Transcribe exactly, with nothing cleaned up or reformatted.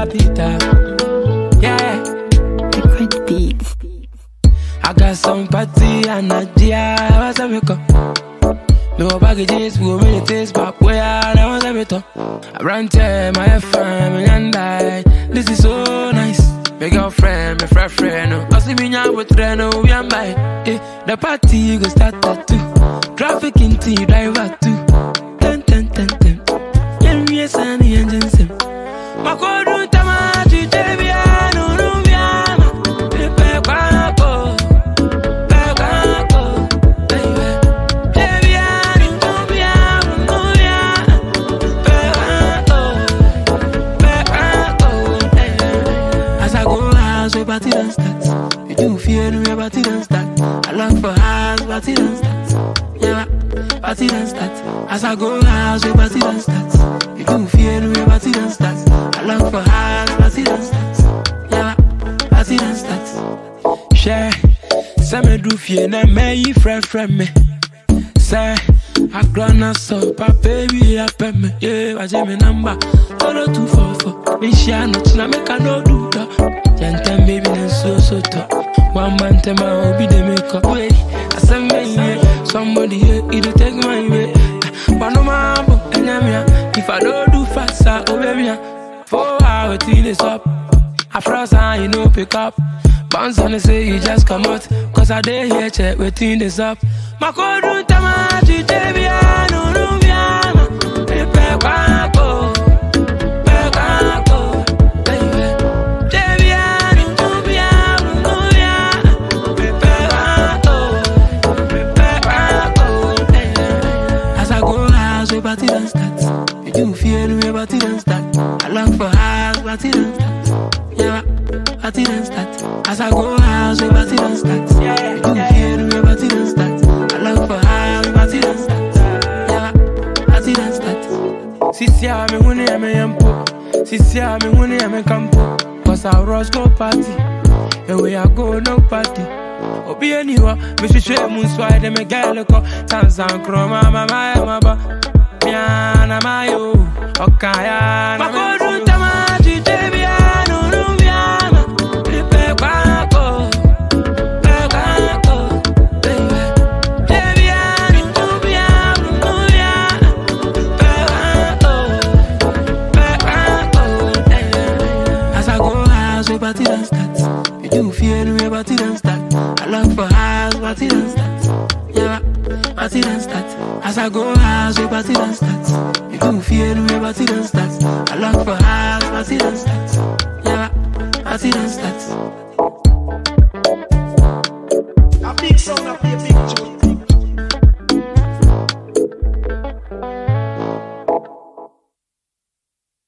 Peter. Yeah. Liquid beats. I got some party and a dear. What's up, Miko? No packages, we go many things, but where I want to meet up. I run to my friend, and I. This is so nice. My girlfriend, my friend, friend. I see me now with friend, we am by. Eh, the party go start at two. Traffic in T, driver too. Ten, ten, ten, ten. Yeah, me a sunny engine sim. My code room, Tamati, Debiano, Rubiana. Pepe, Quaco. Party don't start. You do fear me, party don't start. I love for house, party don't start. Yeah, party don't start. As I go house, party don't start. You do fear me, party don't start. I love for house, party don't start. Yeah, party don't start. Share, say me do fear na me friend friend me. Say I grown up so, but baby I pay me. Yeah, I me number. Follow two four four. Me share not na make I no do that. Jantan baby then so so talk. One man tell my hobby they make up. Wait, I said me yeah. Somebody here, it'll take my way. But no man, if I don't do fast, I oh baby. Four hours till it's up. I frost and you know pick up. Bounce on the say you just come out. Cause I dare here check waiting this up. My code room tamati baby I no no biana. Pepe quaco. Party don't start. You do fear me, party don't start. I love for house, party don't start. Yeah, party don't start. As I go house, party don't start. You do fear me, party don't start. I love for house, party don't start. Yeah, party don't start. Sisi ame huni ame yampo. Sisi ame huni ame kampo. Cause I rush go party. And we are go no party. Obi anywa, me shi share moon swide me gale ko. Tanzan kroma mama mama. Miana mayo, okaya. Makodu tamati debiano rubiana. Pepe quaco, pepe baby. Debiano rubiano rubiana. Pepe pepe. As I go house, we party don't start. You do fear me, party don't start. I love for house, party don't start. Yeah, party don't start. As I go house, we party don't start. You do fear me, party don't start. I love for